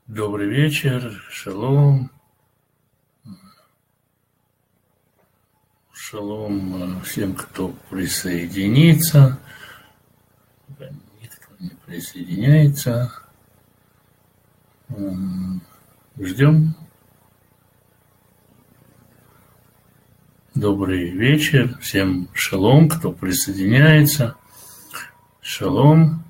Добрый вечер, шалом. Шалом всем, кто присоединится. Никто не присоединяется. Ждем. Добрый вечер. Всем шалом, кто присоединяется. Шалом.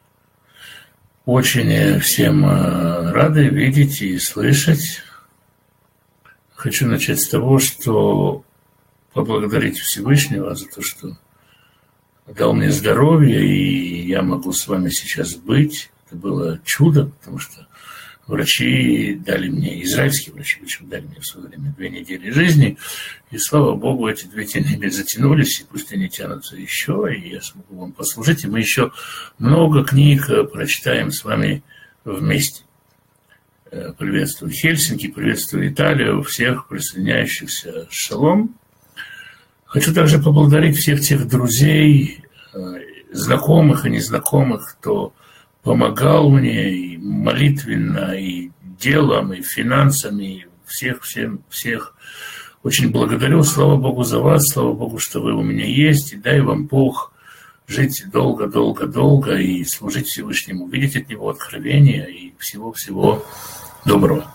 Очень всем рады видеть и слышать. Хочу начать с того, что поблагодарить Всевышнего за то, что дал мне здоровье, и я могу с вами сейчас быть. Это было чудо, потому что врачи дали мне, израильские врачи, причем дали мне в свое время 2 недели жизни, и, слава Богу, эти 2 недели затянулись, и пусть они тянутся еще, и я смогу вам послужить, и мы еще много книг прочитаем с вами вместе. Приветствую Хельсинки, приветствую Италию, всех присоединяющихся. Шалом. Хочу также поблагодарить всех тех друзей, знакомых и незнакомых, кто помогал мне и молитвенно, и делом, и финансами, всех. Очень благодарю, слава Богу за вас, слава Богу, что вы у меня есть, и дай вам Бог жить долго и служить Всевышнему, видеть от Него откровения и всего-всего доброго.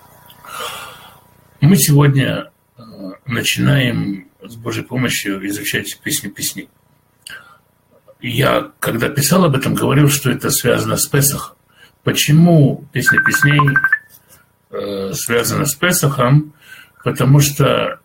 Мы сегодня начинаем с Божьей помощью изучать «Песню песней». Я, когда писал об этом, говорил, что это связано с Песахом. Почему «Песня песней» связана с Песахом? Потому что,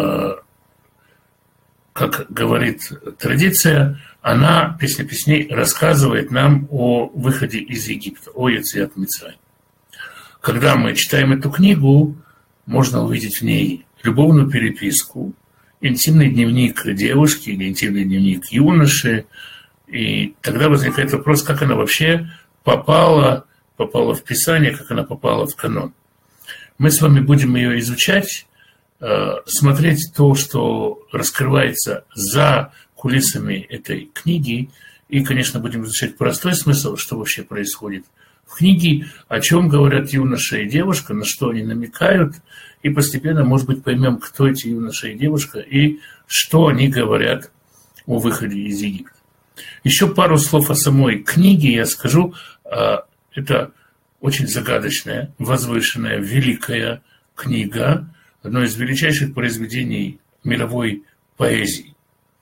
как говорит традиция, «Песня песней» рассказывает нам о выходе из Египта, о Йециат Мицраим. Когда мы читаем эту книгу, можно увидеть в ней любовную переписку, интимный дневник девушки или интимный дневник юноши. И тогда возникает вопрос, как она вообще попала в Писание, как она попала в канон. Мы с вами будем ее изучать, смотреть то, что раскрывается за кулисами этой книги. И, конечно, будем изучать простой смысл, что вообще происходит в книге, о чем говорят юноша и девушка, на что они намекают. И постепенно, может быть, поймем, кто эти юноша и девушка, и что они говорят о выходе из Египта. Еще пару слов о самой книге я скажу. Это очень загадочная, возвышенная, великая книга, одно из величайших произведений мировой поэзии.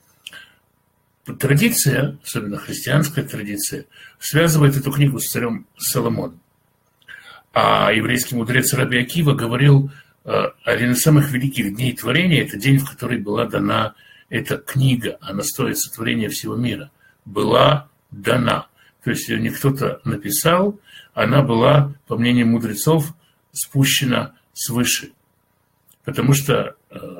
Традиция, особенно христианская традиция, связывает эту книгу с царем Соломоном. А еврейский мудрец Раби Акива говорил, один из самых великих дней творения – это день, в который была дана эта книга, она стоит сотворения всего мира. Была дана. То есть ее не кто-то написал, она была, по мнению мудрецов, спущена свыше. Потому что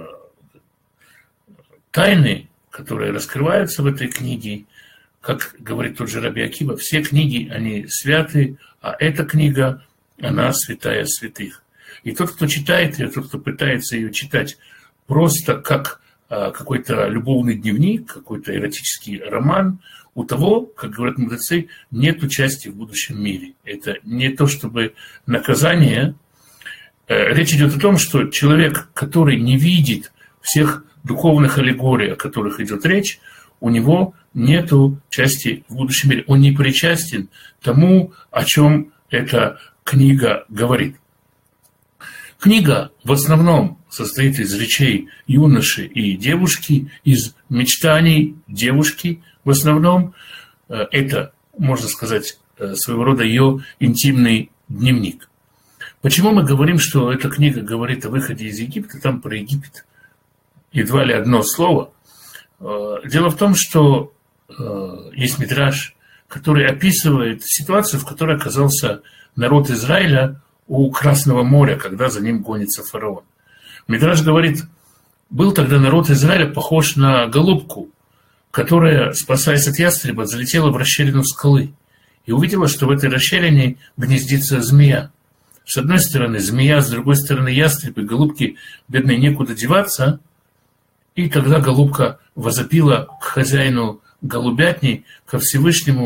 тайны, которые раскрываются в этой книге, как говорит тот же Раби Акива, все книги, они святы, а эта книга, она святая святых. И тот, кто читает ее, тот, кто пытается ее читать просто как какой-то любовный дневник, какой-то эротический роман, у того, как говорят мудрецы, нет участия в будущем мире. Это не то чтобы наказание. Речь идет о том, что человек, который не видит всех духовных аллегорий, о которых идет речь, у него нет части в будущем мире. Он не причастен тому, о чем эта книга говорит. Книга в основном состоит из речей юноши и девушки, из мечтаний девушки в основном. Это, можно сказать, своего рода ее интимный дневник. Почему мы говорим, что эта книга говорит о выходе из Египта? Там про Египет едва ли одно слово. Дело в том, что есть мидраш, который описывает ситуацию, в которой оказался народ Израиля у Красного моря, когда за ним гонится фараон. Мидраш говорит, был тогда народ Израиля похож на голубку, которая, спасаясь от ястреба, залетела в расщелину скалы и увидела, что в этой расщелине гнездится змея. С одной стороны змея, с другой стороны ястреб, и голубке, бедной, некуда деваться. И тогда голубка возопила к хозяину голубятни, ко Всевышнему,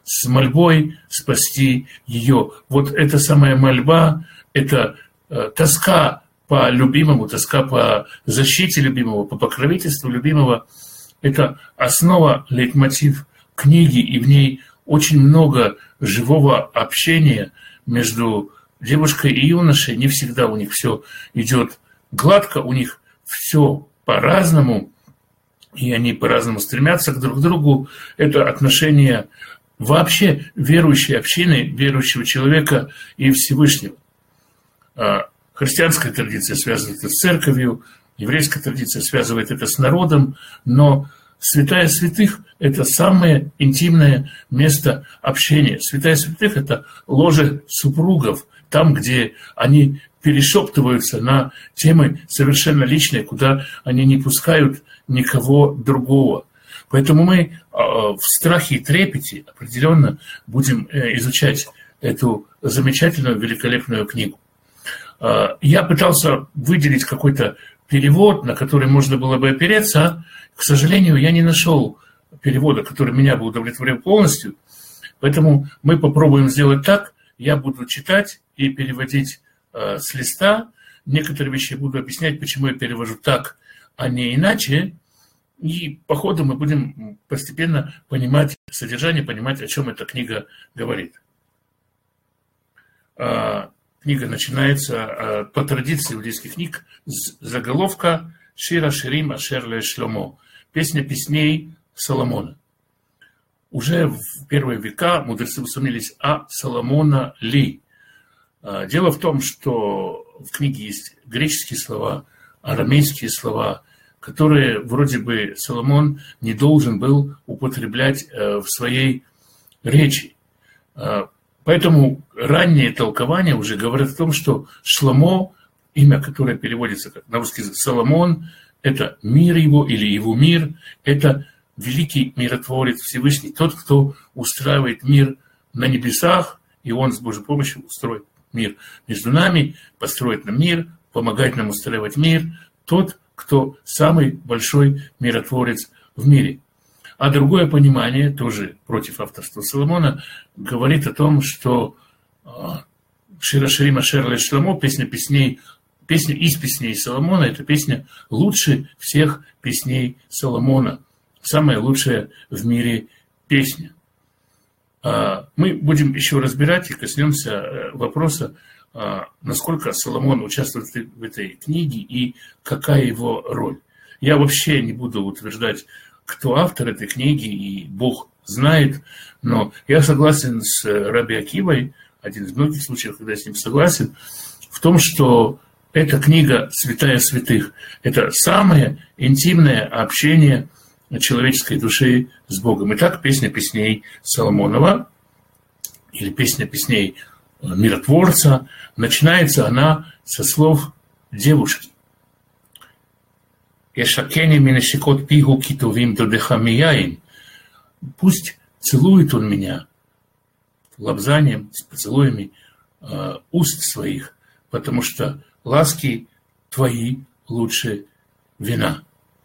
с мольбой спасти ее. Вот эта самая мольба, это тоска по любимому, тоска по защите любимого, по покровительству любимого. Это основа, лейтмотив книги, и в ней очень много живого общения между девушкой и юношей. Не всегда у них все идет гладко, у них все по-разному, и они по-разному стремятся друг к другу. Это отношение вообще верующей общины, верующего человека и Всевышнего. Христианская традиция связывает это с церковью, еврейская традиция связывает это с народом, но святая святых – это самое интимное место общения. Святая святых – это ложе супругов, там, где они перешептываются на темы совершенно личные, куда они не пускают никого другого. Поэтому мы в страхе и трепете определенно будем изучать эту замечательную, великолепную книгу. Я пытался выделить какой-то перевод, на который можно было бы опереться. К сожалению, я не нашел перевода, который меня бы удовлетворил полностью. Поэтому мы попробуем сделать так. Я буду читать и переводить с листа. Некоторые вещи буду объяснять, почему я перевожу так, а не иначе. И по ходу мы будем постепенно понимать содержание, понимать, о чем эта книга говорит. Книга начинается по традиции иудейских книг с заголовка «Шира Ширим Ашер ле Шломо» – «Песня песней Соломона». Уже в первые века мудрецы усомнились, а Соломона ли? Дело в том, что в книге есть греческие слова, арамейские слова, которые вроде бы Соломон не должен был употреблять в своей речи. Поэтому ранние толкования уже говорят о том, что Шломо, имя, которое переводится как на русский язык Соломон, это мир его или его мир, это великий миротворец Всевышний, тот, кто устраивает мир на небесах, и он с Божьей помощью устроит мир между нами, построит нам мир, помогает нам устраивать мир, тот, кто самый большой миротворец в мире. А другое понимание, тоже против авторства Соломона, говорит о том, что Шира Ширим Ашер ле Шломо, песня из песней Соломона, это песня лучше всех песней Соломона, самая лучшая в мире песня. Мы будем еще разбирать и коснемся вопроса, насколько Соломон участвует в этой книге и какая его роль. Я вообще не буду утверждать, кто автор этой книги, и Бог знает, но я согласен с Раби Акивой, один из многих случаев, когда я с ним согласен, в том, что эта книга «Святая святых» – это самое интимное общение человеческой души с Богом. Итак, песня песней Соломонова, или песня песней миротворца, начинается она со слов девушки. «Яшакени минешикот пигу китовим додехами яин». Пусть целует он меня лобзанием, с поцелуями уст своих, потому что ласки твои лучше вина.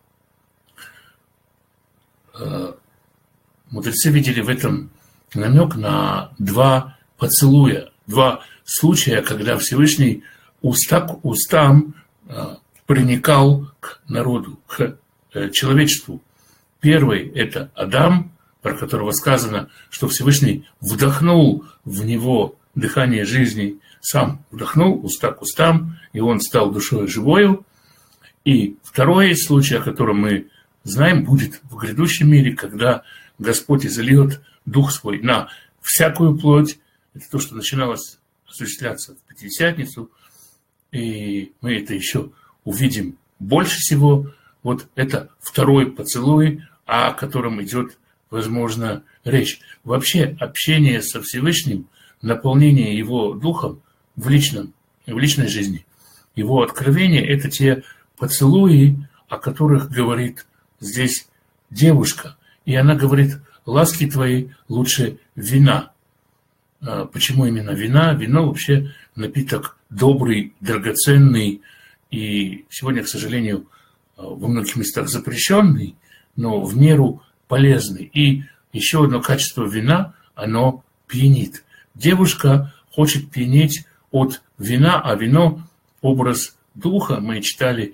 Мудрецы видели в этом намек на два поцелуя, два случая, когда Всевышний уста к устам проникал к народу, к человечеству. Первый – это Адам, про которого сказано, что Всевышний вдохнул в него дыхание жизни, сам вдохнул уста к устам, и он стал душой живою. И второй случай, о котором мы знаем, будет в грядущем мире, когда Господь изольет Дух Свой на всякую плоть. Это то, что начиналось осуществляться в Пятидесятницу, и мы это еще увидим больше всего. Вот это второй поцелуй, о котором идет, возможно, речь. Вообще общение со Всевышним, наполнение его духом в личной жизни, его откровение – это те поцелуи, о которых говорит здесь девушка. И она говорит: ласки твои лучше вина. Почему именно вина? Вино вообще напиток добрый, драгоценный, и сегодня, к сожалению, во многих местах запрещенный, но в меру полезный. И еще одно качество вина, оно пьянит. Девушка хочет пьянеть от вина, а вино – образ духа. Мы читали: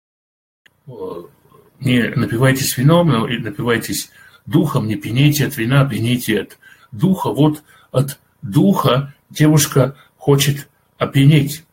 не напивайтесь вином, но и напивайтесь духом, не пьянейте от вина, пьяните от духа. Вот от духа девушка хочет опьянеть.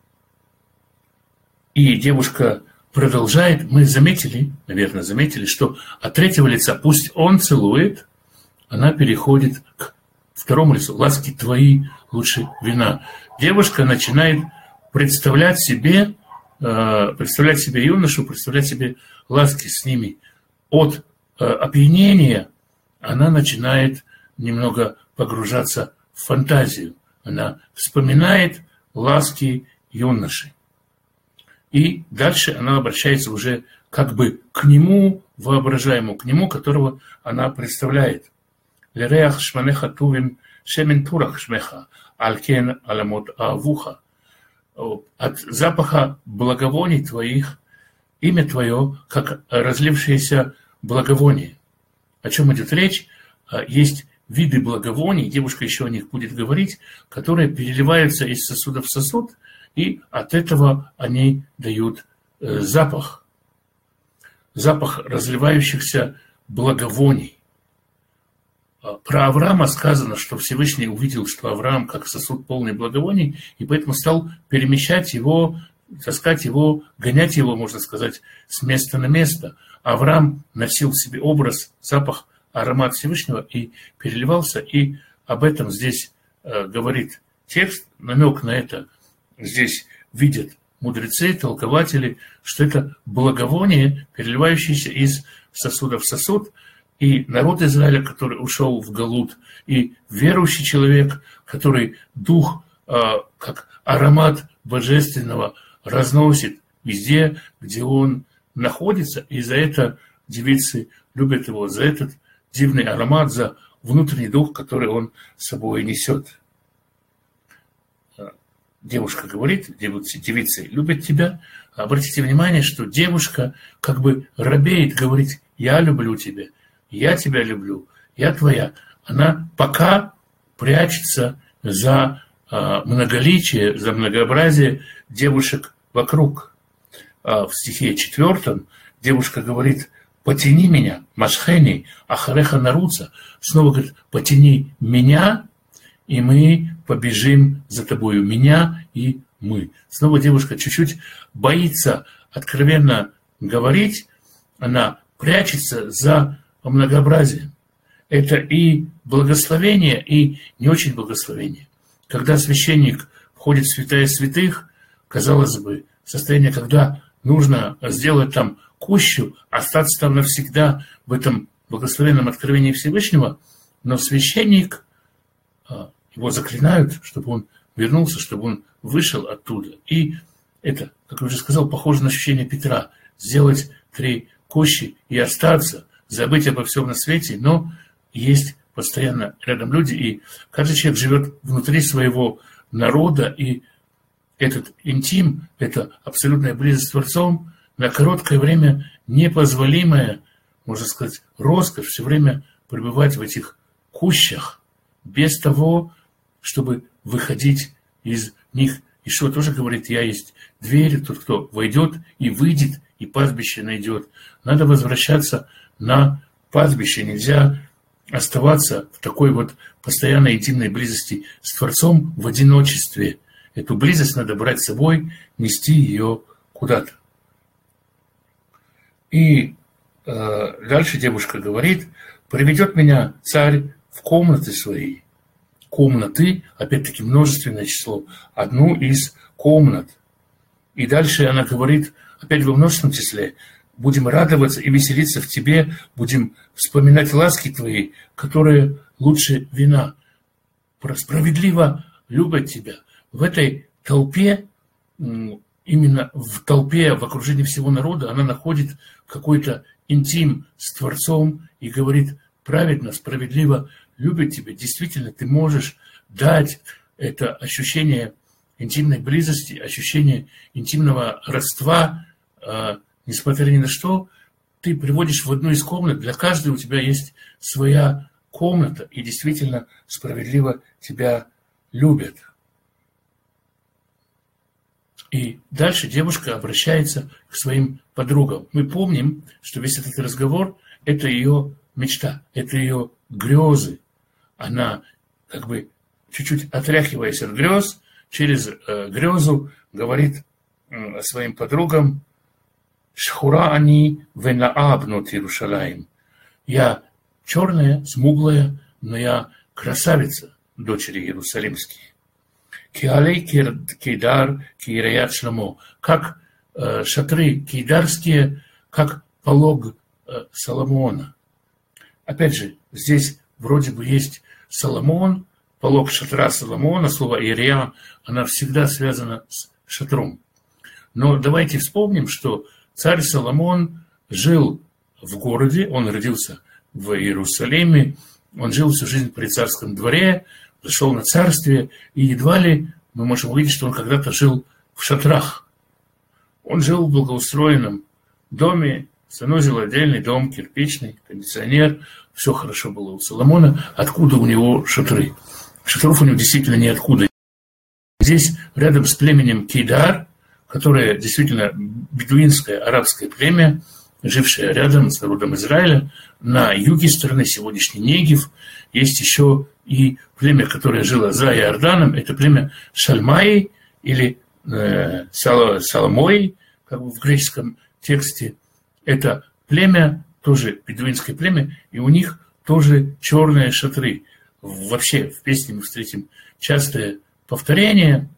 И девушка продолжает, мы заметили, наверное, что от третьего лица, пусть он целует, она переходит к второму лицу. Ласки твои лучше вина. Девушка начинает представлять себе юношу, представлять себе ласки с ними. От опьянения она начинает немного погружаться в фантазию. Она вспоминает ласки юноши. И дальше она обращается уже как бы к нему, воображаемому, к нему, которого она представляет. Лереах шманеха тувим шемен турах шмеха, алькен аламот авуха. От запаха благовоний твоих имя твое, как разлившееся благовоние. О чем идет речь? Есть виды благовоний, девушка еще о них будет говорить, которые переливаются из сосуда в сосуд, и от этого они дают запах. Запах разливающихся благовоний. Про Авраама сказано, что Всевышний увидел, что Авраам как сосуд полный благовоний, и поэтому стал перемещать его, таскать его, гонять его, можно сказать, с места на место. Авраам носил в себе образ, запах, аромат Всевышнего и переливался, и об этом здесь говорит текст, намек на это здесь видят мудрецы, толкователи, что это благовоние, переливающееся из сосуда в сосуд, и народ Израиля, который ушел в галут, и верующий человек, который дух, как аромат божественного, разносит везде, где он находится, и за это девицы любят его, за этот дивный аромат, за внутренний дух, который он с собой несет. Девушка говорит, девицы любят тебя. Обратите внимание, что девушка как бы робеет, говорит: я люблю тебя, я тебя люблю, я твоя. Она пока прячется за многоличие, за многообразие девушек вокруг. В стихе 4 девушка говорит: потяни меня, машхени, ахареха наруца. Снова говорит: потяни меня, и мы побежим за тобою, меня и мы. Снова девушка чуть-чуть боится откровенно говорить, она прячется за многообразием. Это и благословение, и не очень благословение. Когда священник входит в святая святых, казалось бы, состояние, когда нужно сделать там кущу, остаться там навсегда в этом благословенном откровении Всевышнего, но священник, его заклинают, чтобы он вернулся, чтобы он вышел оттуда. И это, как я уже сказал, похоже на ощущение Петра. Сделать 3 кущи и остаться, забыть обо всем на свете, но есть постоянно рядом люди, и каждый человек живет внутри своего народа, и этот интим, это абсолютная близость с Творцом, на короткое время непозволимая, можно сказать, роскошь, все время пребывать в этих кущах, без того, чтобы выходить из них. И что тоже говорит: я есть дверь, тот, кто войдет и выйдет, и пастбище найдет. Надо возвращаться на пастбище, нельзя оставаться в такой вот постоянной интимной близости с Творцом в одиночестве. Эту близость надо брать с собой, нести ее куда-то. И дальше девушка говорит: приведет меня царь в комнаты свои. Комнаты, опять-таки множественное число, одну из комнат. И дальше она говорит, опять во множественном числе: будем радоваться и веселиться в тебе, будем вспоминать ласки твои, которые лучше вина. Справедливо любят тебя. В этой толпе, именно в толпе, в окружении всего народа, она находит какой-то интим с Творцом и говорит: праведно, справедливо любят тебя. Действительно, ты можешь дать это ощущение интимной близости, ощущение интимного родства, несмотря ни на что. Ты приводишь в одну из комнат, для каждой у тебя есть своя комната и действительно справедливо тебя любят. И дальше девушка обращается к своим подругам. Мы помним, что весь этот разговор – это ее мечта, это ее грезы. Она как бы чуть-чуть отряхиваясь от грез, через грезу говорит своим подругам: «Шхура ани венаабнут Иерушалаим». Я черная, смуглая, но я красавица, дочери Иерусалимские. Киалей кейдар киираят Шломо. Как шатры кейдарские, как полог Соломона. Опять же, здесь вроде бы есть Соломон, полог шатра Соломона, слово «ирия», она всегда связана с шатром. Но давайте вспомним, что царь Соломон жил в городе, он родился в Иерусалиме, он жил всю жизнь при царском дворе, зашел на царствие, и едва ли мы можем увидеть, что он когда-то жил в шатрах. Он жил в благоустроенном доме, санузел отдельный, дом кирпичный, кондиционер, все хорошо было у Соломона. Откуда у него шатры? Шатров у него действительно ниоткуда. Здесь рядом с племенем Кейдар, которое действительно бедуинское арабское племя, жившее рядом с народом Израиля, на юге страны, сегодняшний Негев, есть еще и племя, которое жило за Иорданом, это племя Шальмаи или Саломои, как бы в греческом тексте. Это племя, тоже бедуинское племя, и у них тоже черные шатры. Вообще в песне мы встретим частое повторение,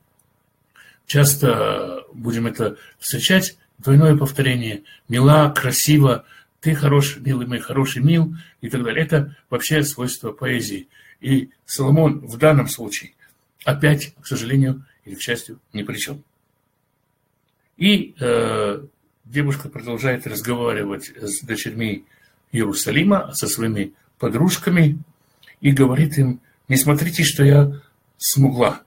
часто будем это встречать, двойное повторение: «мила», «красиво», «ты хороший, милый мой, хороший, мил» и так далее. Это вообще свойство поэзии. И Соломон в данном случае опять, к сожалению или к счастью, ни при чем. И девушка продолжает разговаривать с дочерьми Иерусалима, со своими подружками, и говорит им: не смотрите, что я смугла.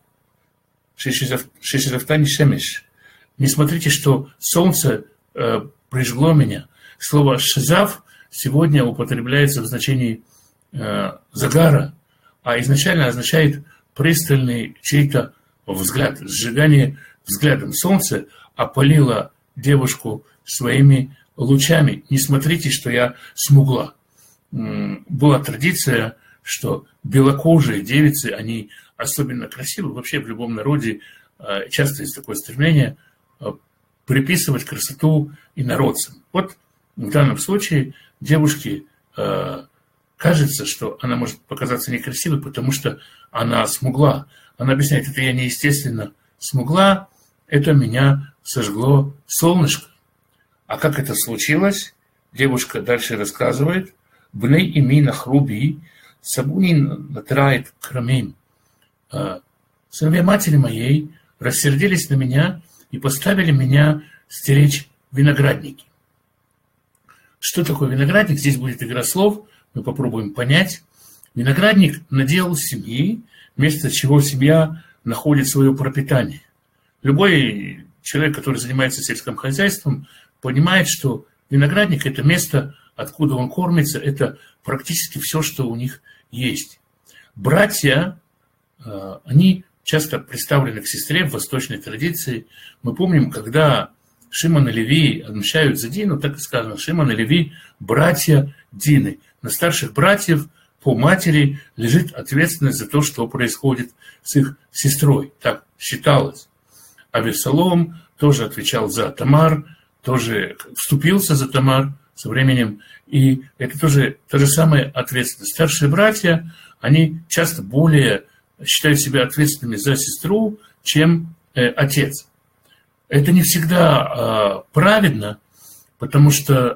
Шешизавтани шемеш. Не смотрите, что солнце прижгло меня. Слово «шизав» сегодня употребляется в значении загара, а изначально означает пристальный чей-то взгляд, сжигание взглядом. Солнце опалило девушку своими лучами. Не смотрите, что я смугла. Была традиция, что белокожие девицы, они особенно красивы. Вообще в любом народе часто есть такое стремление приписывать красоту инородцам. Вот в данном случае девушке кажется, что она может показаться некрасивой, потому что она смугла. Она объясняет: это я неестественно смугла, это меня сожгло солнышко. А как это случилось? Девушка дальше рассказывает: «Бней ими нахруби, сабунин натрает крамим». Сыновья матери моей рассердились на меня и поставили меня стеречь виноградники. Что такое виноградник? Здесь будет игра слов, мы попробуем понять. Виноградник – надел семьи, вместо чего семья находит свое пропитание. Любой человек, который занимается сельским хозяйством, понимает, что виноградник – это место, откуда он кормится, это практически все, что у них есть. Братья, они часто представлены к сестре в восточной традиции. Мы помним, когда Шимон и Леви отмщают за Дину, так и сказано: Шимон и Леви – братья Дины. На старших братьев по матери лежит ответственность за то, что происходит с их сестрой. Так считалось. А Авесолом тоже отвечал за Тамар, тоже вступился за Тамар со временем. И это тоже та же самая ответственность. Старшие братья, они часто более считают себя ответственными за сестру, чем отец. Это не всегда праведно, потому что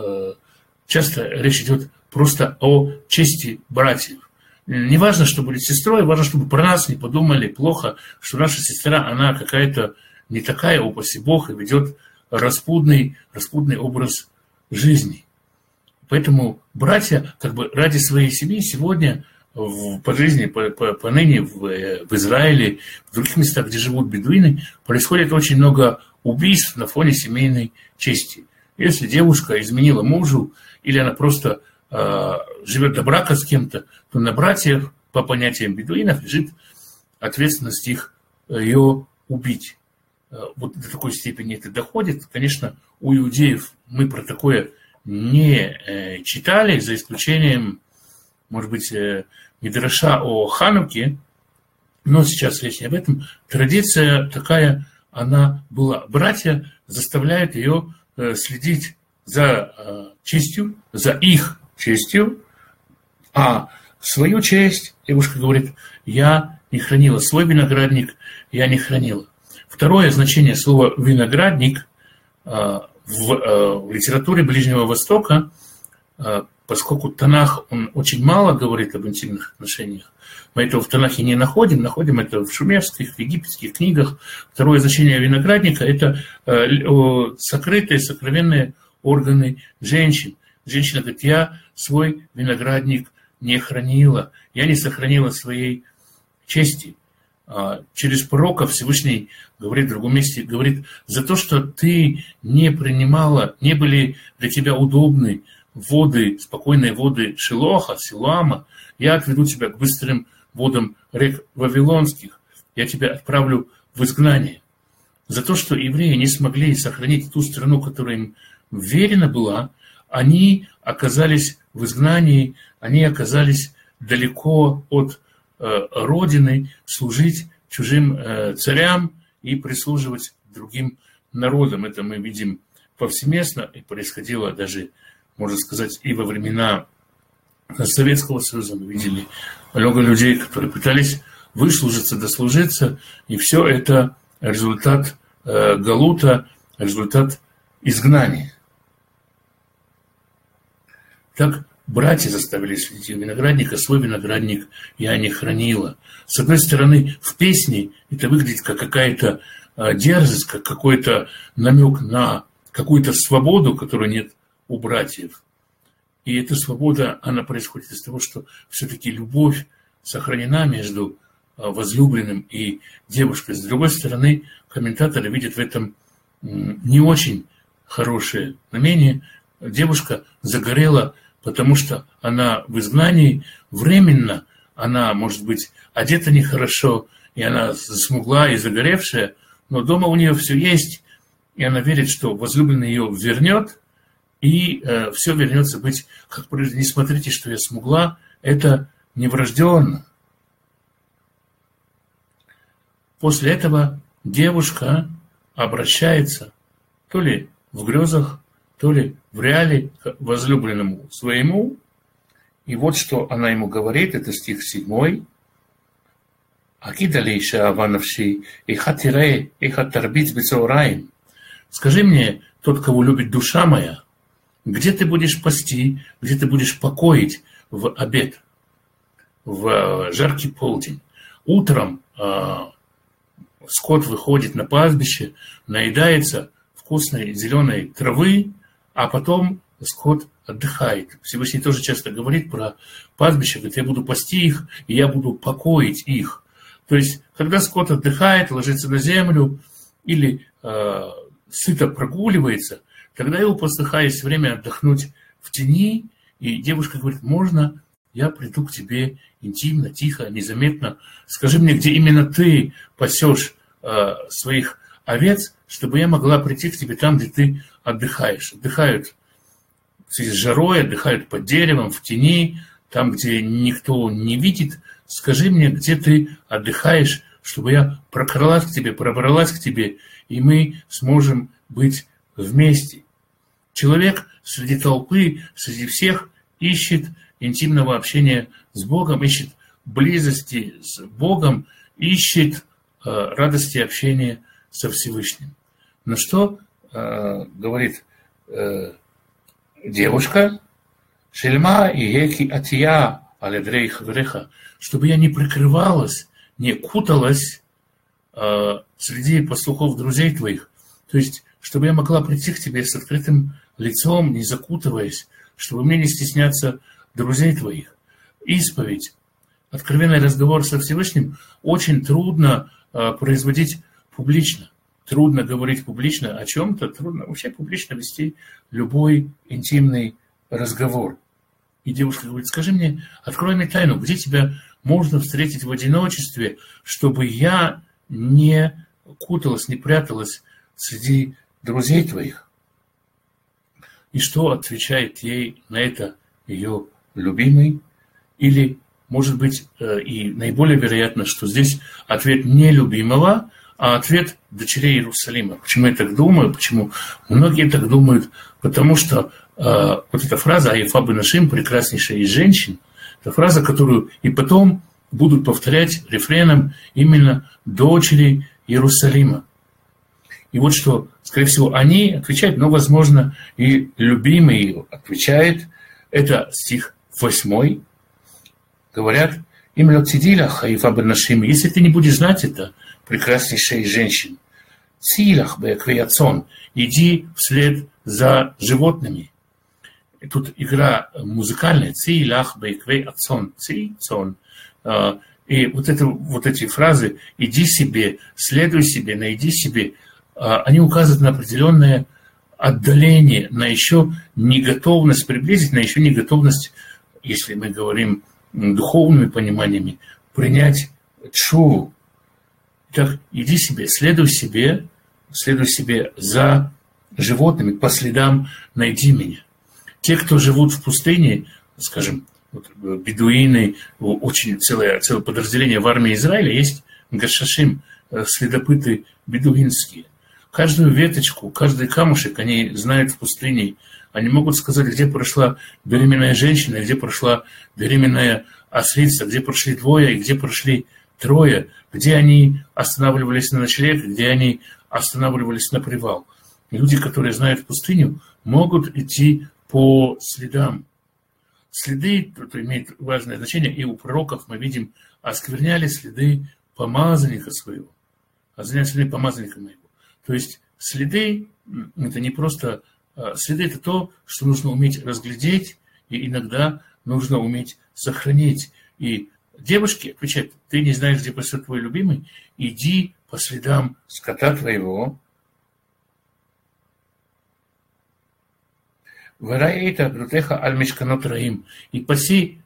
часто речь идет просто о чести братьев. Не важно, что будет сестрой, важно, чтобы про нас не подумали плохо, что наша сестра, она какая-то не такая, упаси Бог, и ведет распутный образ жизни. Поэтому братья как бы ради своей семьи сегодня по жизни, поныне в Израиле, в других местах, где живут бедуины, происходит очень много убийств на фоне семейной чести. Если девушка изменила мужу, или она просто живет до брака с кем-то, то на братьях, по понятиям бедуинов, лежит ответственность ее убить. Вот до такой степени это доходит. Конечно, у иудеев мы про такое не читали, за исключением, может быть, Мидраша о Хануке, но сейчас речь не об этом. Традиция такая, она была. Братья заставляют ее следить за честью, за их честью, а свою честь, девушка говорит, я не хранила, свой виноградник я не хранила. Второе значение слова «виноградник» в литературе Ближнего Востока, поскольку Танах, он очень мало говорит об интимных отношениях, мы этого в Танахе не находим, находим это в шумерских, в египетских книгах. Второе значение виноградника – это сокрытые, сокровенные органы женщин. Женщина говорит, я свой виноградник не хранила, я не сохранила своей чести. Через пророка Всевышний говорит в другом месте, говорит, за то, что ты не принимала, не были для тебя удобны воды, спокойные воды Шилоха, Силуама, я отведу тебя к быстрым водам рек Вавилонских, я тебя отправлю в изгнание. За то, что евреи не смогли сохранить ту страну, которая им верена была, они оказались в изгнании, они оказались далеко от родины, служить чужим царям и прислуживать другим народам. Это мы видим повсеместно, и происходило даже, можно сказать, и во времена Советского Союза. Мы видели много людей, которые пытались выслужиться, дослужиться, и все это результат галута, результат изгнания. Так братья заставили следить виноградника, свой виноградник я не хранила. С одной стороны, в песне это выглядит как какая-то дерзость, как какой-то намек на какую-то свободу, которой нет у братьев. И эта свобода, она происходит из того, что все-таки любовь сохранена между возлюбленным и девушкой. С другой стороны, комментаторы видят в этом не очень хорошее знамение. Девушка загорела, потому что она в изгнании, временно она, может быть, одета нехорошо, и она смуглая и загоревшая, но дома у нее все есть, и она верит, что возлюбленный ее вернет, и все вернется быть как прежде. Не смотрите, что я смугла, это неврожденно. После этого девушка обращается то ли в грезах, то ли в реале к возлюбленному своему. И вот что она ему говорит, это стих 7. «Акидалейша аванавши, ихатире, ихатарбиц бецаураим». Скажи мне, тот, кого любит душа моя, где ты будешь пасти, где ты будешь покоить в обед, в жаркий полдень. Утром скот выходит на пастбище, наедается вкусной зеленой травы, а потом скот отдыхает. Всевышний тоже часто говорит про пастбище, говорит, я буду пасти их, и я буду покоить их. То есть, когда скот отдыхает, ложится на землю или сыто прогуливается, тогда его посыха есть время отдохнуть в тени, и девушка говорит, можно я приду к тебе интимно, тихо, незаметно, скажи мне, где именно ты пасешь своих овец, чтобы я могла прийти к тебе там, где ты отдыхаешь. Отдыхают с жарой, отдыхают под деревом, в тени, там, где никто не видит. Скажи мне, где ты отдыхаешь, чтобы я прокралась к тебе, пробралась к тебе, и мы сможем быть вместе. Человек среди толпы, среди всех ищет интимного общения с Богом, ищет близости с Богом, ищет радости общения со Всевышним. Но что говорит девушка? Шельма и еки атия аледрей хавреха, чтобы я не прикрывалась, не куталась среди пастухов друзей твоих. То есть, чтобы я могла прийти к тебе с открытым лицом, не закутываясь, чтобы мне не стесняться друзей твоих. Исповедь, откровенный разговор со Всевышним очень трудно производить публично. Трудно говорить публично о чем-то, трудно вообще публично вести любой интимный разговор. И девушка говорит: скажи мне, открой мне тайну, где тебя можно встретить в одиночестве, чтобы я не куталась, не пряталась среди друзей твоих. И что отвечает ей на это ее любимый? Или, может быть, и наиболее вероятно, что здесь ответ не любимого, а ответ дочерей Иерусалима. Почему я так думаю? Почему многие так думают? Потому что вот эта фраза «Аефа бенашим» прекраснейшая из женщин, это фраза, которую и потом будут повторять рефреном именно дочери Иерусалима. И вот что, скорее всего, они отвечают, но, возможно, и любимый ее отвечает. Это стих 8. Говорят: «Им лотидилах Аефа бенашим», если ты не будешь знать это, прекраснейшая из женщин, «Цилах беаквеяцон», иди вслед за животными. И тут игра музыкальная. «Цилах беаквеяцон», «ци-цон». И вот эти фразы «иди себе», «следуй себе», «найди себе», они указывают на определенное отдаление, на еще неготовность приблизить, на еще неготовность, если мы говорим духовными пониманиями, принять тшуву. Итак, иди себе, следуй себе за животными, по следам найди меня. Те, кто живут в пустыне, скажем, вот, бедуины, очень целое подразделение в армии Израиля, есть гашашим, следопыты бедуинские. Каждую веточку, каждый камушек они знают в пустыне. Они могут сказать, где прошла беременная женщина, где прошла беременная ослица, где прошли двое и где прошли трое, где они останавливались на ночлег, где они останавливались на привал. Люди, которые знают пустыню, могут идти по следам. Следы, это имеет важное значение, и у пророков мы видим, оскверняли следы помазанника своего, оскверняли следы помазанника моего. То есть следы, это не просто... Следы – это то, что нужно уметь разглядеть, и иногда нужно уметь сохранить. И девушки отвечают: ты не знаешь, где пасет твой любимый, иди по следам скота твоего. Вараэйта брутеха аль мешканот раим. И паси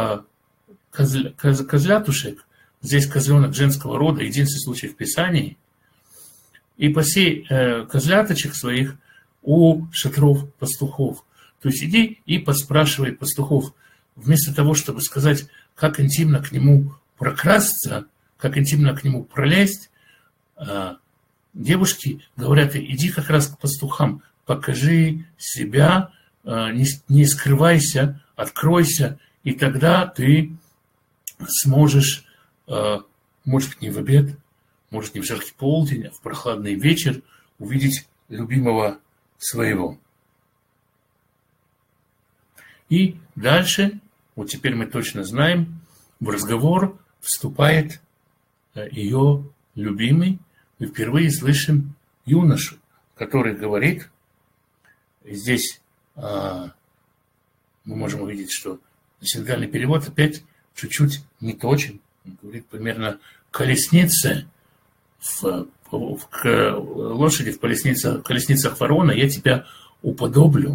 козлятушек, здесь козленок женского рода, единственный случай в Писании, и паси козляточек своих у шатров пастухов. То есть иди и поспрашивай пастухов. Вместо того, чтобы сказать, как интимно к нему прокрасться, как интимно к нему пролезть, девушки говорят: иди как раз к пастухам, покажи себя, не скрывайся, откройся, и тогда ты сможешь, может быть, не в обед, может, не в жаркий полдень, а в прохладный вечер увидеть любимого своего. И дальше, вот теперь мы точно знаем, в разговор вступает ее любимый. Мы впервые слышим юношу, который говорит, здесь мы можем увидеть, что синодальный перевод опять чуть-чуть не точен. Он говорит примерно колесница лошади в колесницах фараона, я тебя уподоблю.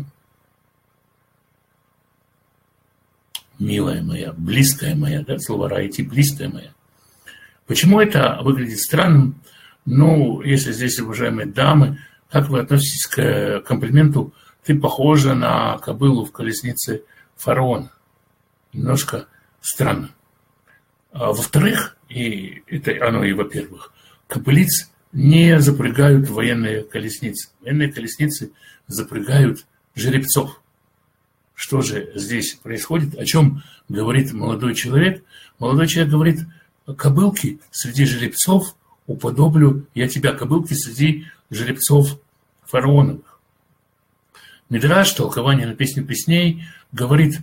Милая моя, близкая моя, да, слово «раити», близкая моя. Почему это выглядит странным? Ну, если здесь, уважаемые дамы, как вы относитесь к комплименту «ты похожа на кобылу в колеснице фараона»? Немножко странно. А во-вторых, и это оно и во-первых, кобылиц не запрягают в военные колесницы. Военные колесницы запрягают жеребцов. Что же здесь происходит? О чем говорит молодой человек? Молодой человек говорит: кобылки среди жеребцов уподоблю я тебя, кобылки среди жеребцов фараоновых. Мидраш, толкование на песню песней, говорит: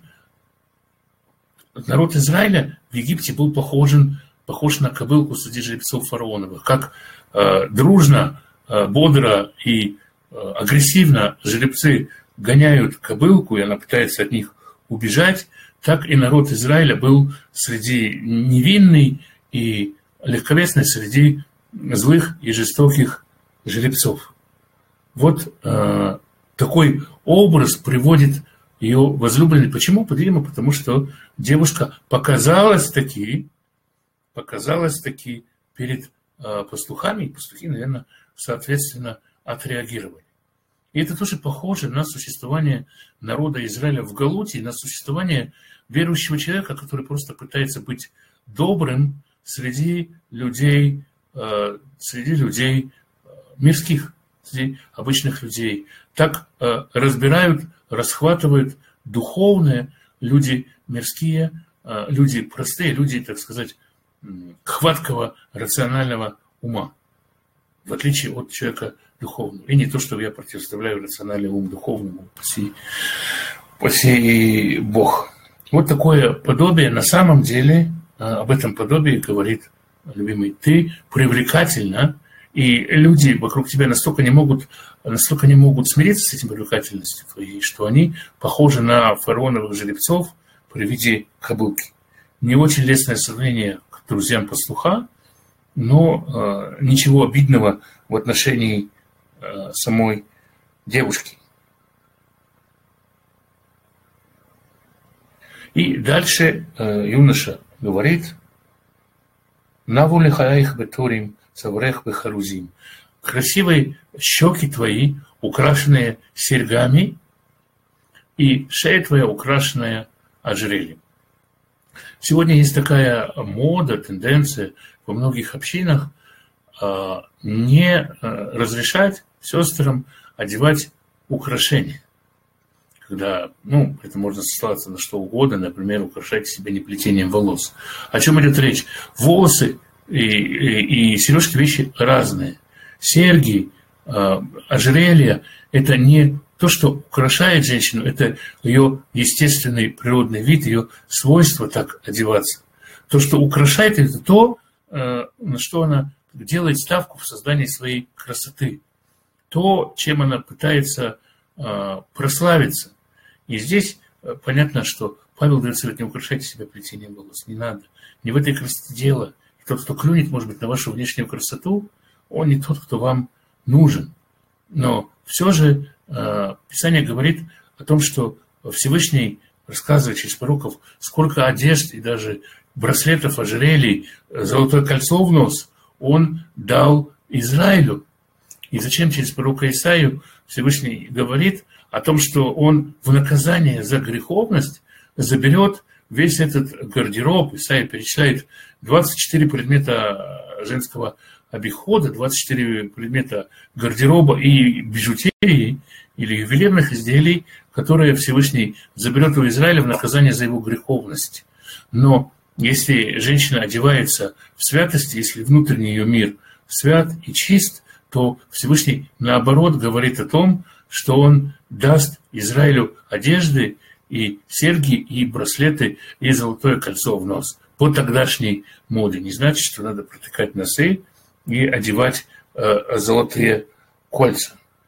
народ Израиля в Египте был похож на кобылку среди жеребцов фараоновых. Как дружно, бодро и агрессивно жеребцы гоняют кобылку, и она пытается от них убежать, так и народ Израиля был среди невинный и легковесный среди злых и жестоких жеребцов. Вот такой образ приводит ее возлюбленный. Почему? Потому что девушка показалась таки перед пастухами, и пастухи, наверное, соответственно, отреагировали. И это тоже похоже на существование народа Израиля в Галуте, на существование верующего человека, который просто пытается быть добрым среди людей мирских, среди обычных людей. Так разбирают, расхватывают духовное люди мирские, люди простые, люди, так сказать, хваткого рационального ума, в отличие от человека духовного. И не то, что я противоставляю рациональный ум духовному, паси Бог. Вот такое подобие, на самом деле, об этом подобии говорит любимый, ты привлекательна, и люди вокруг тебя настолько не могут смириться с этим привлекательностью твоей, что они похожи на фараоновых жеребцов при виде кобылки. Не очень лестное сравнение к друзьям пастуха, но ничего обидного в отношении самой девушки. И дальше юноша говорит: «Наву лихаих бетурим, саврех бехарузим». Красивые щеки твои, украшенные серьгами, и шея твоя, украшенная ожерельем. Сегодня есть такая мода, тенденция во многих общинах не разрешать сестрам одевать украшения. Когда, это можно ссылаться на что угодно, например, украшать себя не плетением волос. О чем идет речь? Волосы и сережки вещи разные. Серьги, ожерелья – это не то, что украшает женщину, это ее естественный природный вид, ее свойство так одеваться. То, что украшает, это то, на что она делает ставку в создании своей красоты. То, чем она пытается прославиться. И здесь понятно, что Павел дает совет: не украшайте себя плетением волос, не надо. Не в этой красоте дело. И тот, кто клюнет, может быть, на вашу внешнюю красоту, он не тот, кто вам нужен. Но все же Писание говорит о том, что Всевышний, рассказывает через пророков, сколько одежд и даже браслетов, ожерелий, золотое кольцо в нос он дал Израилю. И зачем через пророка Исаию Всевышний говорит о том, что он в наказание за греховность заберет весь этот гардероб. Исаия перечисляет 24 предмета женского обихода, 24 предмета гардероба и бижутерии или ювелирных изделий, которые Всевышний заберет у Израиля в наказание за его греховность. Но если женщина одевается в святости, если внутренний ее мир свят и чист, то Всевышний, наоборот, говорит о том, что он даст Израилю одежды и серьги, и браслеты, и золотое кольцо в нос. По тогдашней моде. Не значит, что надо протыкать носы и одевать золотые кольца.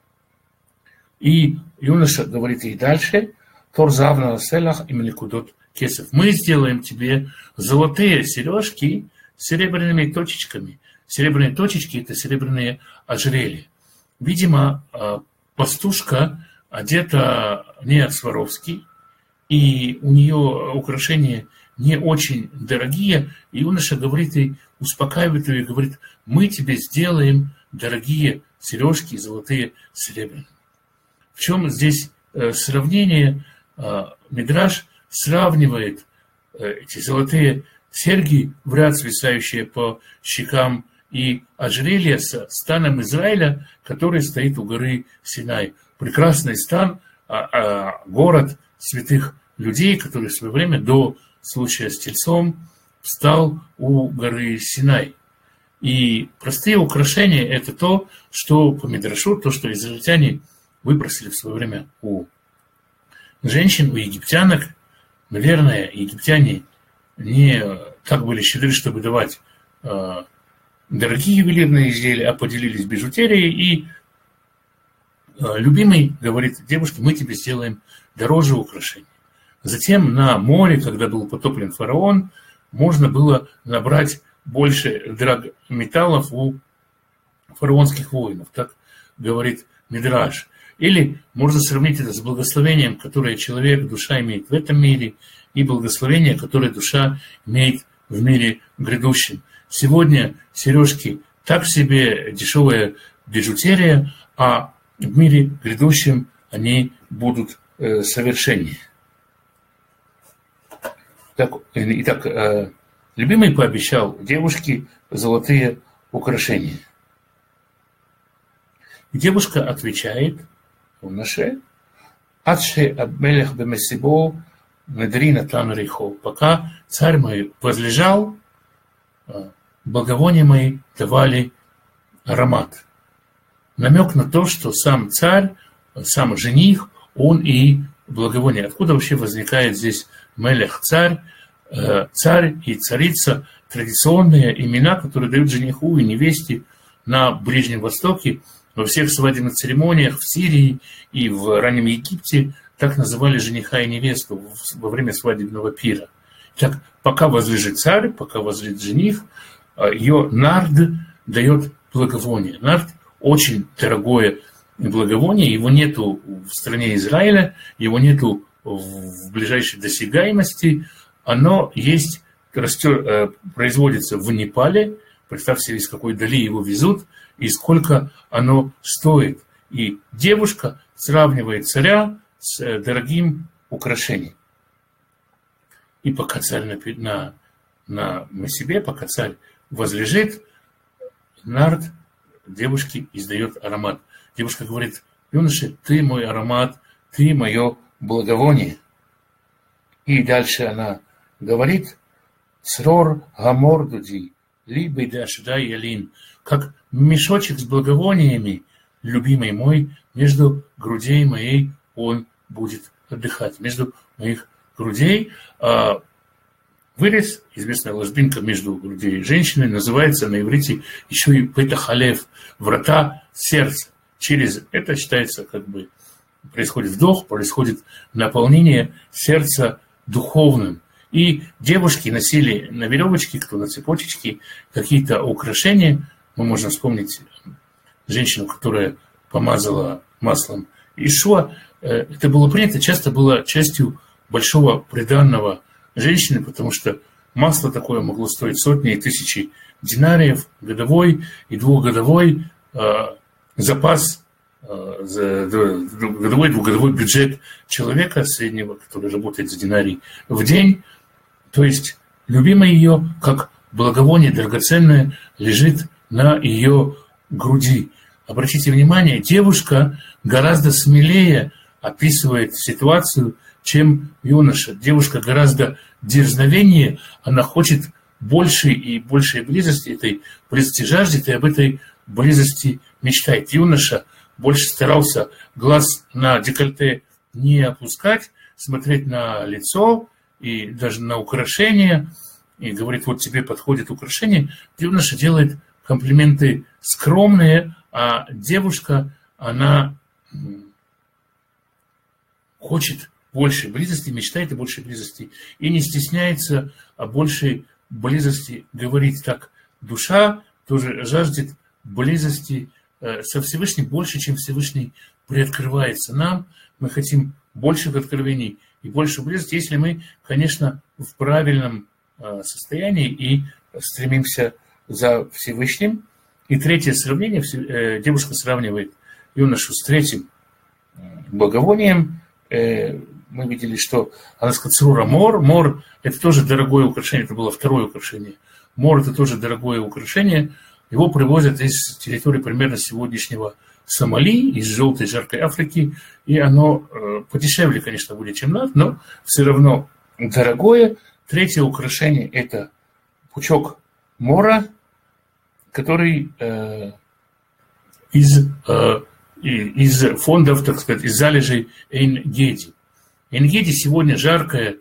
И юноша говорит ей дальше: «Тор завна селах и меликудот кесов». Мы сделаем тебе золотые сережки с серебряными точечками. Серебряные точечки – это серебряные ожерелья. Видимо, пастушка одета не Сваровски, и у нее украшения не очень дорогие. И юноша говорит ей, успокаивает ее и говорит: мы тебе сделаем дорогие сережки золотые серебряные. В чем здесь сравнение? Мидраш сравнивает эти золотые серьги, в ряд свисающие по щекам, и ожерелье с станом Израиля, который стоит у горы Синай. Прекрасный стан, город святых людей, который в свое время до случая с тельцом встал у горы Синай. И простые украшения – это то, что по Мидрашу, то, что израильтяне выпросили в свое время у женщин, у египтянок. Наверное, египтяне не так были щедры, чтобы давать дорогие ювелирные изделия, а поделились бижутерией. И любимый говорит девушке: мы тебе сделаем дороже украшения. Затем на море, когда был потоплен фараон, можно было набрать больше драгметаллов у фараонских воинов. Так говорит Мидраш. Или можно сравнить это с благословением, которое человек, душа имеет в этом мире, и благословение, которое душа имеет в мире грядущем. Сегодня сережки так себе дешевая бижутерия, а в мире грядущем они будут совершеннее. Итак, любимый пообещал девушке золотые украшения. И девушка отвечает юноше: «Адше абмелех бемесибо недри натан рихо». Пока царь мой возлежал, благовония мои давали аромат. Намек на то, что сам царь, сам жених, он и благовоние. Откуда вообще возникает здесь мелех, царь, царь и царица, традиционные имена, которые дают жениху и невесте на Ближнем Востоке, во всех свадебных церемониях в Сирии и в раннем Египте так называли жениха и невесту во время свадебного пира. Так, пока возлежит царь, пока возлежит жених, ее нард дает благовоние. Нард очень дорогое благовоние, его нету в стране Израиля, его нету в ближайшей досягаемости, оно есть, растет, производится в Непале, представьте себе, из какой дали его везут, и сколько оно стоит. И девушка сравнивает царя с дорогим украшением. И пока царь на себе, пока царь возлежит, нард девушке издает аромат. Девушка говорит: юноша, ты мой аромат, ты мое благовоние. И дальше она говорит: срор гамор дуди, либо дашдай ялин, как мешочек с благовониями, любимый мой, между грудей моей он будет отдыхать. Между моих грудей вырез, известная ложбинка между грудей женщины, называется на иврите еще и петахалев, врата сердца. Через это считается, как бы происходит вдох, происходит наполнение сердца духовным. И девушки носили на веревочке, кто на цепочечке, какие-то украшения. Мы можем вспомнить женщину, которая помазала маслом Ишуа. Это было принято, часто было частью большого приданного женщины, потому что масло такое могло стоить сотни и тысячи динариев, годовой и двухгодовой запас, годовой, двухгодовой бюджет человека среднего, который работает за динарий в день. То есть любимая ее, как благовоние драгоценное, лежит на ее груди. Обратите внимание, девушка гораздо смелее описывает ситуацию, чем юноша. Девушка гораздо дерзновеннее, она хочет большей и большей близости, этой близости жаждет и об этой близости мечтает. Юноша больше старался глаз на декольте не опускать, смотреть на лицо и даже на украшения, и говорит: вот тебе подходит украшение. Юноша делает комплименты скромные, а девушка, она хочет большей близости, мечтает о большей близости и не стесняется о большей близости говорить. Так, душа тоже жаждет близости со Всевышним больше, чем Всевышний приоткрывается нам. Мы хотим больших откровений и больше близости, если мы, конечно, в правильном состоянии и стремимся за Всевышним. И третье сравнение, девушка сравнивает юношу с третьим благовонием. Мы видели, что она сказала мор. Мор – это тоже дорогое украшение, это было второе украшение. Мор – это тоже дорогое украшение. Его привозят из территории примерно сегодняшнего Сомали, из желтой жаркой Африки. И оно подешевле, конечно, будет, чем надо, но все равно дорогое. Третье украшение – это пучок мора, который из фондов, так сказать, из залежей Эйн-Геди. Эйн-Геди сегодня жаркое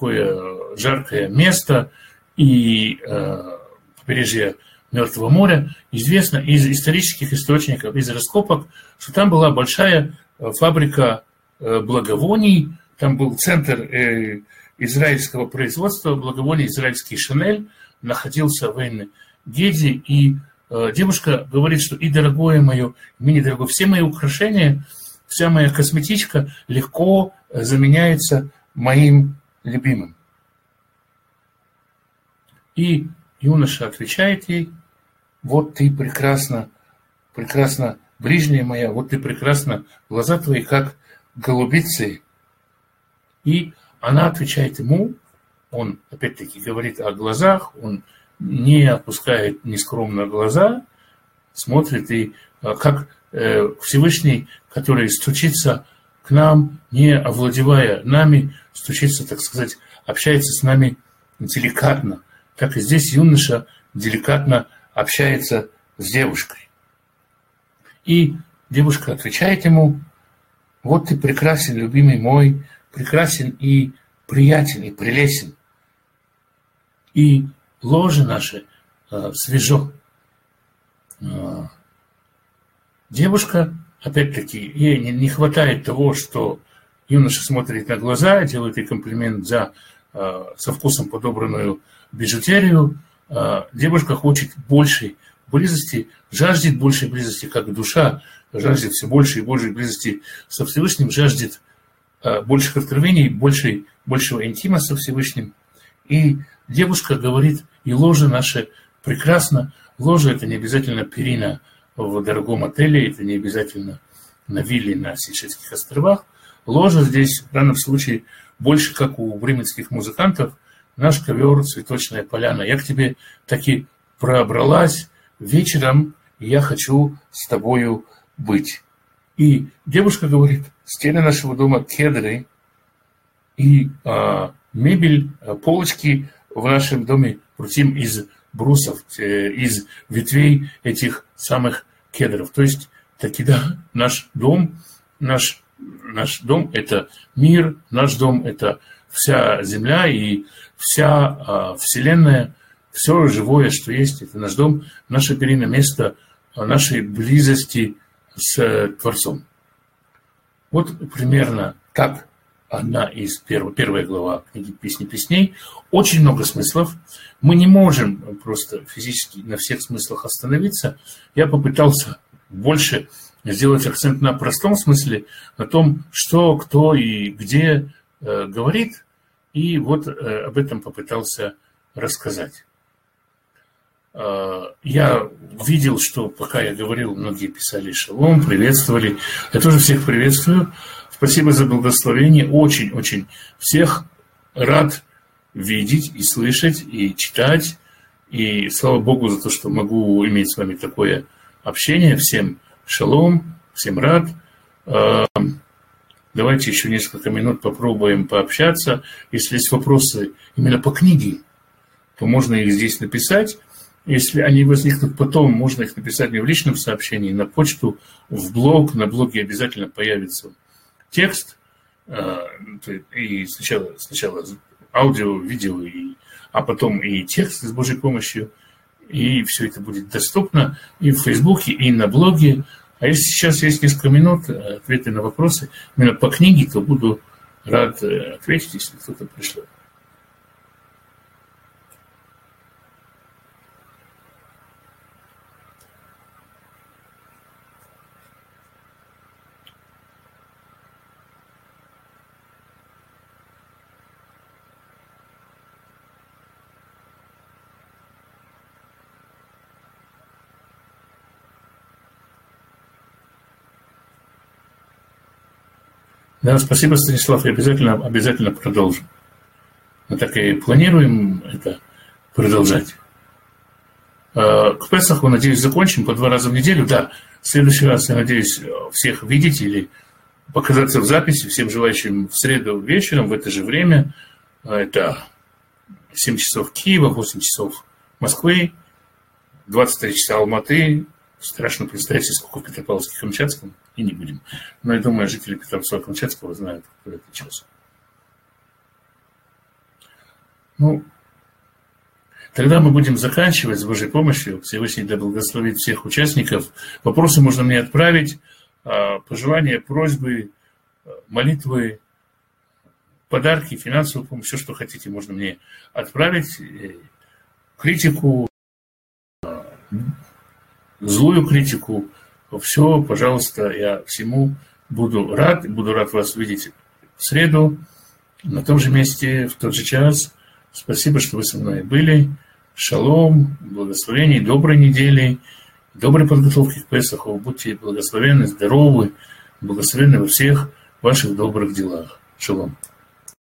место, и побережье Мертвого моря. Известно из исторических источников, из раскопок, что там была большая фабрика благовоний, там был центр израильского производства благовоний, израильский Шанель, находился в Эйн-Геди, и девушка говорит, что и дорогое мое, и недорогое, все мои украшения вся моя косметичка легко заменяется моим любимым. И юноша отвечает ей: вот ты прекрасна, прекрасна, ближняя моя, вот ты прекрасна, глаза твои как голубицы. И она отвечает ему, он опять-таки говорит о глазах, он не опускает нескромно глаза, смотрит, и как Всевышний, который стучится к нам, не овладевая нами, стучится, так сказать, общается с нами деликатно. Так и здесь юноша деликатно общается с девушкой. И девушка отвечает ему: вот ты прекрасен, любимый мой, прекрасен и приятен, и прелестен. И ложе наше свежо. Девушка, опять-таки, ей не хватает того, что юноша смотрит на глаза, делает ей комплимент за со вкусом подобранную бижутерию. Девушка хочет большей близости, жаждет большей близости, как душа жаждет все больше и большей близости со Всевышним, жаждет больших откровений, большего интима со Всевышним. И девушка говорит: и ложе наше прекрасно. Ложе — это не обязательно перина в дорогом отеле, это не обязательно на вилле на Сейшельских островах. Ложе здесь, в данном случае, больше как у бременских музыкантов, наш ковер, цветочная поляна. Я к тебе таки пробралась вечером, и я хочу с тобою быть. И девушка говорит: стены нашего дома кедры, и мебель, полочки в нашем доме крутим из брусов, из ветвей этих самых кедров. То есть, таки да, наш дом – это мир, наш дом – это вся земля и вся Вселенная, все живое, что есть, это наш дом, наше перинное место нашей близости с Творцом. Вот примерно так первая глава книги «Песни песней». Очень много смыслов. Мы не можем просто физически на всех смыслах остановиться. Я попытался больше сделать акцент на простом смысле, на том, что, кто и где говорит, и вот об этом попытался рассказать. Я видел, что пока я говорил, многие писали шалом, приветствовали. Я тоже всех приветствую. Спасибо за благословение. Очень-очень всех рад видеть и слышать, и читать. И слава Богу за то, что могу иметь с вами такое общение. Всем шалом, всем рад. Давайте еще несколько минут попробуем пообщаться. Если есть вопросы именно по книге, то можно их здесь написать. Если они возникнут потом, можно их написать мне в личном сообщении, на почту, в блог. На блоге обязательно появится текст. И сначала аудио, видео, а потом и текст с Божьей помощью. И все это будет доступно и в Фейсбуке, и на блоге. А если сейчас есть несколько минут ответы на вопросы именно по книге, то буду рад ответить, если кто-то пришлет. Да, спасибо, Станислав, я обязательно продолжу. Мы так и планируем это продолжать. К Песаху, надеюсь, закончим по 2 раза в неделю. Да, в следующий раз я надеюсь всех видеть или показаться в записи. Всем желающим в среду вечером в это же время. Это 7 часов Киева, 8 часов Москвы, 23 часа Алматы. Страшно представить себе, сколько в Петропавловске-Камчатском. И не будем. Но я думаю, жители Петропавловска-Камчатского знают, какой это час. Тогда мы будем заканчивать с Божьей помощью. Всевышний да благословит всех участников. Вопросы можно мне отправить. Пожелания, просьбы, молитвы, подарки, финансовую помощь, все, что хотите, можно мне отправить. Критику, злую критику. Все, пожалуйста, я всему буду рад вас видеть в среду, на том же месте, в тот же час. Спасибо, что вы со мной были. Шалом, благословений, доброй недели, доброй подготовки к Песаху. Будьте благословенны, здоровы, благословенны во всех ваших добрых делах. Шалом.